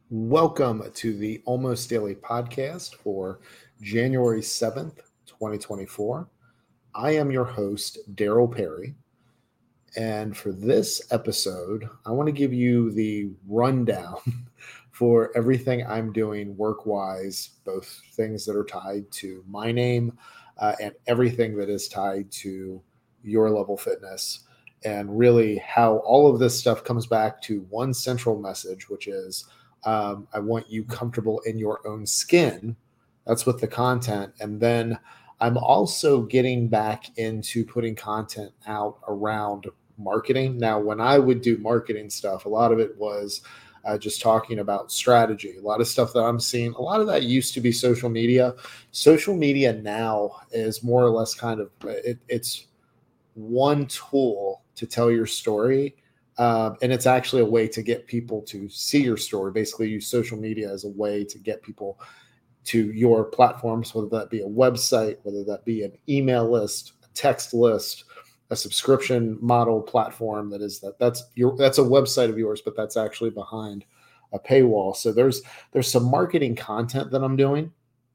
Welcome to the Almost Daily podcast for January 7th, 2024. I am your host, Daryl Perry. And for this episode, I want to give you the rundown for everything I'm doing work wise, both things that are tied to my name and everything that is tied to Your Level Fitness. And really, how all of this stuff comes back to one central message, which is I want you comfortable in your own skin. That's with the content. And then I'm also getting back into putting content out around marketing. Now, when I would do marketing stuff, a lot of it was just talking about strategy. A lot of stuff that I'm seeing, a lot of that used to be social media. Social media now is more or less kind of it's one tool to tell your story. And it's actually a way to get people to see your story. Basically, use social media as a way to get people to your platforms, whether that be a website, whether that be an email list, a text list, a subscription model platform that's a website of yours, but that's actually behind a paywall. So there's some marketing content that I'm doing,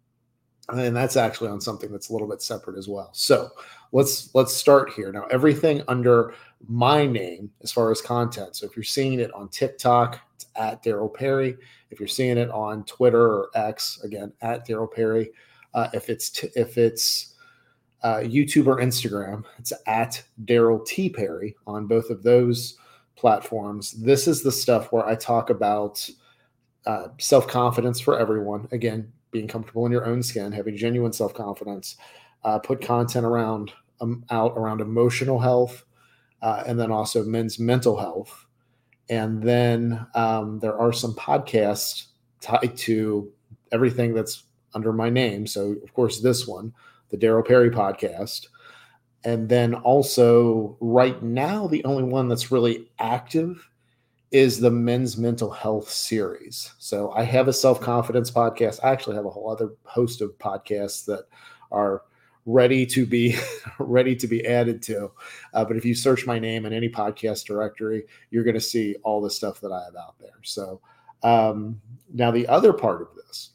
and that's actually on something that's a little bit separate as well. So let's start here. Now, everything under my name as far as content. So if you're seeing it on TikTok, it's at Daryl Perry. If you're seeing it on Twitter or X, again at Daryl Perry. If it's YouTube or Instagram, it's at Daryl T Perry on both of those platforms. This is the stuff where I talk about self-confidence for everyone. Again, being comfortable in your own skin, having genuine self-confidence, put content out around emotional health, and then also men's mental health. And then there are some podcasts tied to everything that's under my name. So, of course, this one, the Daryl Perry podcast. And then also, right now, the only one that's really active is the men's mental health series. So I have a self-confidence podcast. I actually have a whole other host of podcasts that are ready to be ready to be added to. But if you search my name in any podcast directory, you're going to see all the stuff that I have out there. So now the other part of this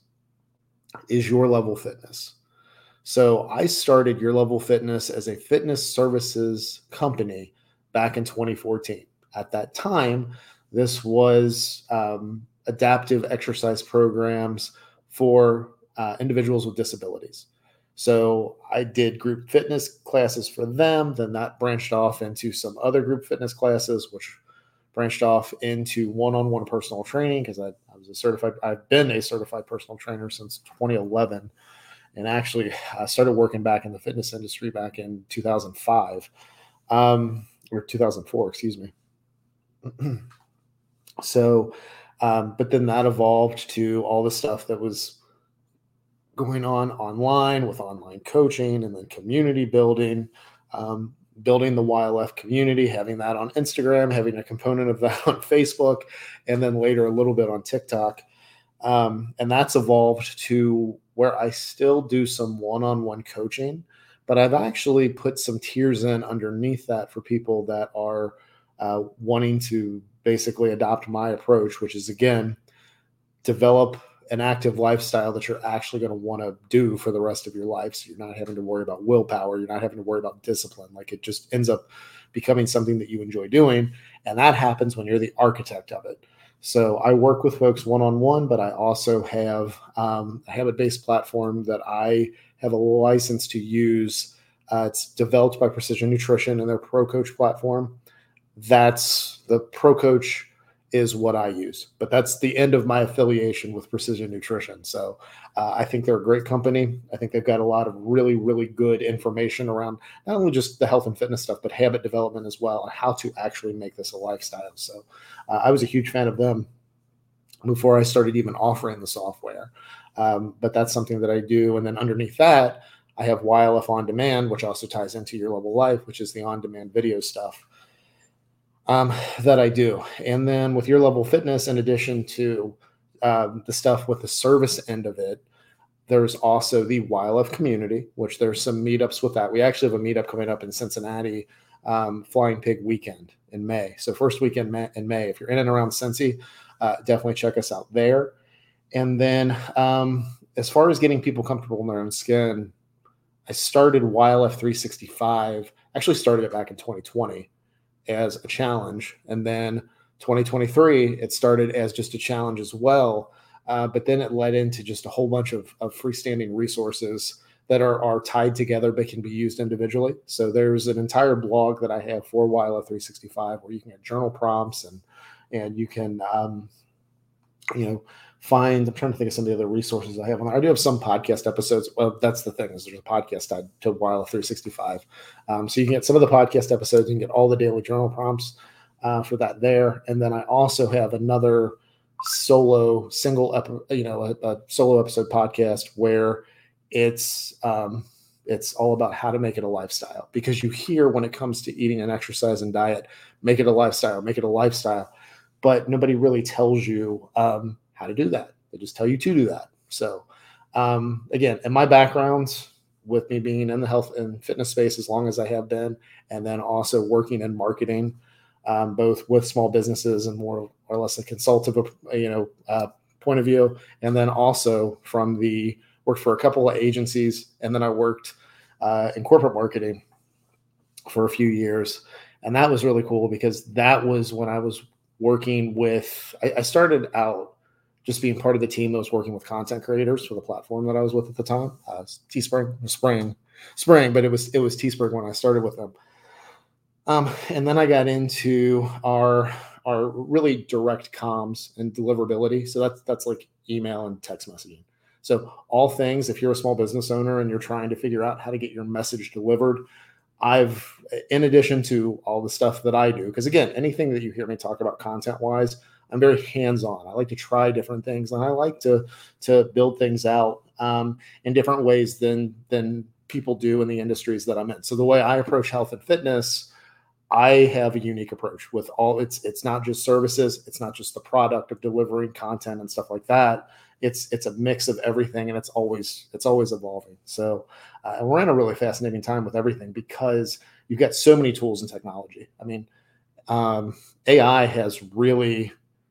is Your Level Fitness. So I started Your Level Fitness as a fitness services company back in 2014. At that time, this was adaptive exercise programs for individuals with disabilities. So I did group fitness classes for them. Then that branched off into some other group fitness classes, which branched off into one-on-one personal training because I've been a certified personal trainer since 2011. And actually, I started working back in the fitness industry back in 2005, or 2004, excuse me. So, but then that evolved to all the stuff that was going on online with online coaching and then community building, building the YLF community, having that on Instagram, having a component of that on Facebook, and then later a little bit on TikTok. And that's evolved to where I still do some one-on-one coaching, but I've actually put some tiers in underneath that for people that are wanting to basically adopt my approach, which is, again, develop an active lifestyle that you're actually going to want to do for the rest of your life. So you're not having to worry about willpower. You're not having to worry about discipline. Like, it just ends up becoming something that you enjoy doing. And that happens when you're the architect of it. So I work with folks one-on-one, but I also have a habit-based platform that I have a license to use. It's developed by Precision Nutrition and their Pro Coach platform. That's the Pro Coach is what I use, but that's the end of my affiliation with Precision Nutrition. So I think they're a great company. I think they've got a lot of really, really good information around not only just the health and fitness stuff, but habit development as well, and how to actually make this a lifestyle. So I was a huge fan of them before I started even offering the software. But that's something that I do. And then underneath that, I have YLF On Demand, which also ties into Your Level Life, which is the on-demand video stuff that I do. And then with Your Level Fitness, in addition to the stuff with the service end of it, there's also the YLF community, which there's some meetups with that. We actually have a meetup coming up in Cincinnati, Flying Pig weekend in May. So first weekend in May, if you're in and around Cincy, definitely check us out there. And then as far as getting people comfortable in their own skin, I started YLF 365, actually started it back in 2020 as a challenge. And then 2023, it started as just a challenge as well. But then it led into just a whole bunch of freestanding resources that are tied together but can be used individually. So there's an entire blog that I have for YLF 365 where you can get journal prompts and you can find. I'm trying to think of some of the other resources I have on there. I do have some podcast episodes. Well, that's the thing, is there's a podcast tied to YLF 365. So you can get some of the podcast episodes. You can get all the daily journal prompts for that there. And then I also have another a solo episode podcast where it's all about how to make it a lifestyle, because you hear when it comes to eating and exercise and diet, make it a lifestyle, but nobody really tells you how to do that. They just tell you to do that. So again, in my background, with me being in the health and fitness space as long as I have been, and then also working in marketing, both with small businesses and more or less a consultative, point of view. And then also worked for a couple of agencies, and then I worked in corporate marketing for a few years. And that was really cool, because that was when I was working with, I started out just being part of the team that was working with content creators for the platform that I was with at the time, Teespring, Spring, but it was Teespring when I started with them. And then I got into our really direct comms and deliverability. So that's like email and text messaging. So all things, if you're a small business owner and you're trying to figure out how to get your message delivered, in addition to all the stuff that I do, because again, anything that you hear me talk about content wise, I'm very hands-on. I like to try different things, and I like to build things out in different ways than people do in the industries that I'm in. So the way I approach health and fitness, I have a unique approach with all. It's not just services. It's not just the product of delivering content and stuff like that. It's a mix of everything, and it's always evolving. So we're in a really fascinating time with everything, because you've got so many tools and technology. I mean, AI has really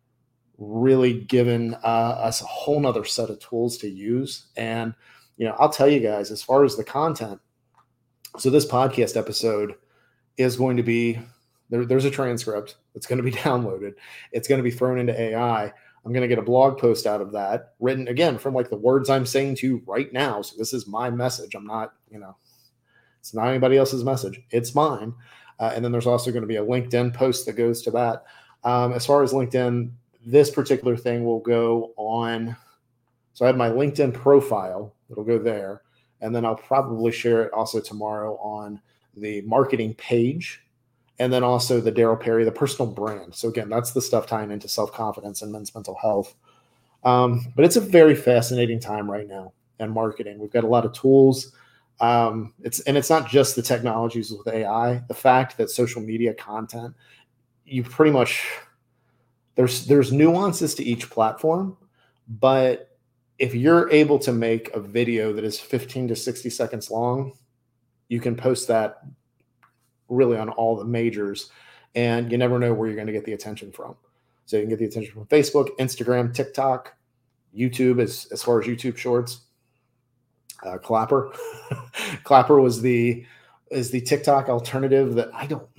given us a whole nother set of tools to use. And I'll tell you guys, as far as the content, so this podcast episode is going to be there's a transcript that's going to be downloaded. It's going to be thrown into AI. I'm going to get a blog post out of that, written again from like the words I'm saying to you right now. So this is my message. I'm not, it's not anybody else's message. It's mine. And then there's also going to be a LinkedIn post that goes to that. As far as LinkedIn, this particular thing will go on. So I have my LinkedIn profile that'll go there. And then I'll probably share it also tomorrow on the marketing page, and then also the Daryl Perry, the personal brand. So again, that's the stuff tying into self-confidence and men's mental health. But it's a very fascinating time right now in marketing. We've got a lot of tools. It's not just the technologies with AI. The fact that social media content, you pretty much, there's nuances to each platform, but if you're able to make a video that is 15 to 60 seconds long, you can post that really on all the majors, and you never know where you're going to get the attention from. So you can get the attention from Facebook, Instagram, TikTok, YouTube, as far as YouTube Shorts. Clapper. Clapper is the TikTok alternative that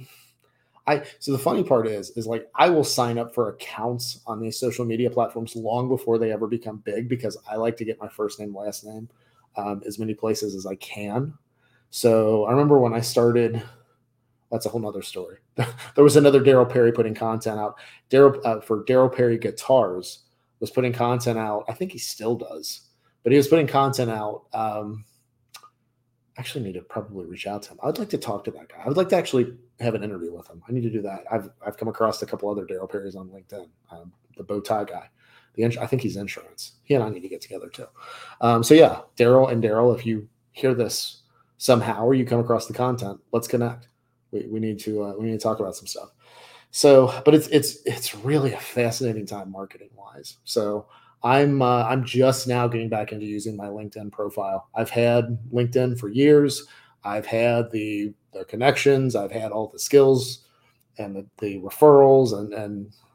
so the funny part is like, I will sign up for accounts on these social media platforms long before they ever become big, because I like to get my first name, last name, as many places as I can. So I remember when I started, that's a whole nother story. There was another Daryl Perry putting content out. For Daryl Perry Guitars was putting content out. I think he still does, but he was putting content out. Actually need to probably reach out to him. I'd like to talk to that guy. I would like to actually have an interview with him. I need to do that. I've come across a couple other Daryl Perrys on LinkedIn. The bow tie guy. I think he's insurance. He and I need to get together too. So yeah, Daryl, if you hear this somehow or you come across the content, let's connect. We need to talk about some stuff. So, but it's really a fascinating time marketing wise. So I'm just now getting back into using my LinkedIn profile. I've had LinkedIn for years. I've had the connections. I've had all the skills and the referrals and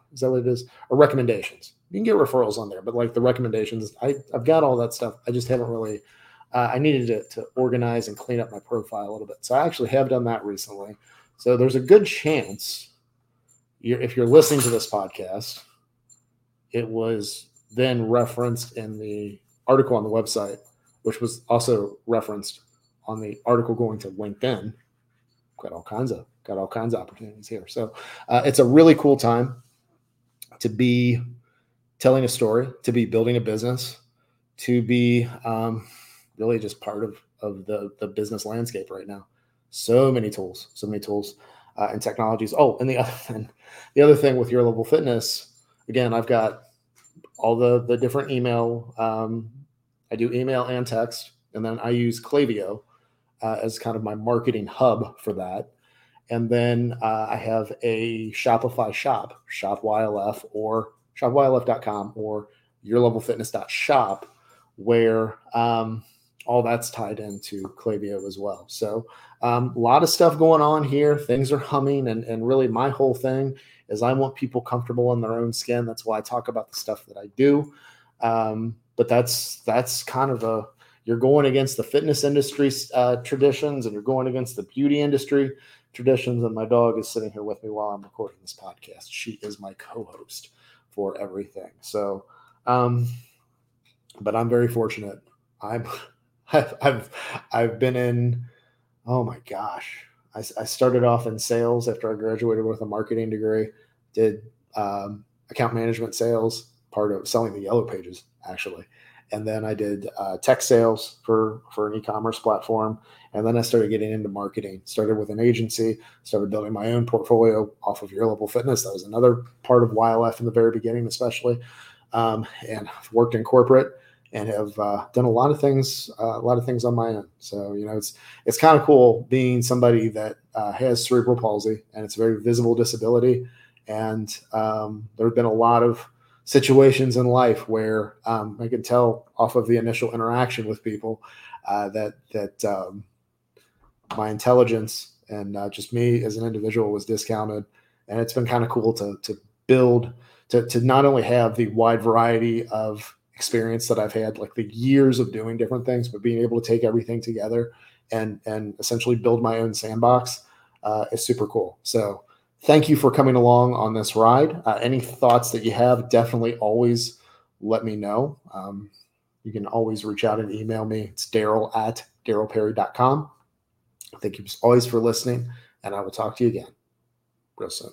Is that what it is? Or recommendations. You can get referrals on there, but like the recommendations, I've got all that stuff. I just haven't really, I needed to organize and clean up my profile a little bit. So I actually have done that recently. So there's a good chance if you're listening to this podcast, it was then referenced in the article on the website, which was also referenced on the article going to LinkedIn. Got all kinds of opportunities here. So it's a really cool time to be telling a story, to be building a business, to be really just part of the business landscape right now. So many tools and technologies. Oh, and the other thing with Your Level Fitness, again, I've got all the different email. I do email and text, and then I use Klaviyo as kind of my marketing hub for that. And then I have a Shopify shop, ShopYLF or ShopYLF.com or YourLevelFitness.shop, where all that's tied into Klaviyo as well. So a lot of stuff going on here. Things are humming, and really my whole thing is I want people comfortable in their own skin. That's why I talk about the stuff that I do. But that's kind of you're going against the fitness industry traditions, and you're going against the beauty industry traditions. And my dog is sitting here with me while I'm recording this podcast. She is my co-host for everything. So, but I'm very fortunate. I've been in, oh my gosh. I started off in sales after I graduated with a marketing degree, did account management sales, part of selling the Yellow Pages, actually. And then I did tech sales for an e-commerce platform. And then I started getting into marketing, started with an agency, started building my own portfolio off of Your Level Fitness. That was another part of YLF in the very beginning, especially. And I've worked in corporate and have done a lot of things on my own. So, it's kind of cool being somebody that has cerebral palsy, and it's a very visible disability. And there have been a lot of situations in life where I can tell off of the initial interaction with people that my intelligence and just me as an individual was discounted. And it's been kind of cool to build, to not only have the wide variety of experience that I've had, like the years of doing different things, but being able to take everything together and essentially build my own sandbox is super cool. So thank you for coming along on this ride. Any thoughts that you have, definitely always let me know. You can always reach out and email me. It's Daryl@DarylPerry.com. Thank you always for listening, and I will talk to you again real soon.